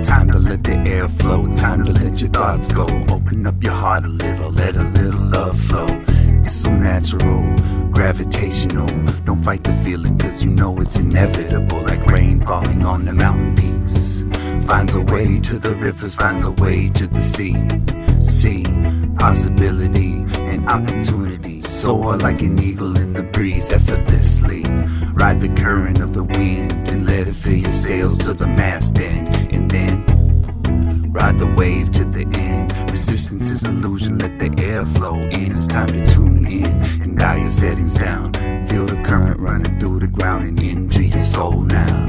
Time to let the air flow, time to let your thoughts go. Open up your heart a little, let a little love flow. It's so natural, gravitational. Don't fight the feeling, cause you know it's inevitable. Like rain falling on the mountain peaks. Finds a way to the rivers, finds a way to the sea. See, possibility and opportunity. Soar like an eagle in the breeze effortlessly. Ride the current of the wind and let it fill your sails to the mast bend. And then ride the wave to the end. Resistance is illusion, let the air flow in. It's time to tune in and dial your settings down. Feel the current running through the ground and into your soul now.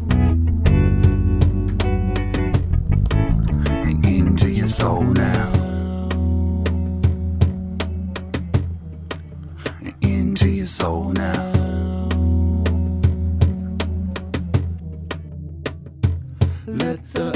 And into your soul now. And into your soul now. Let the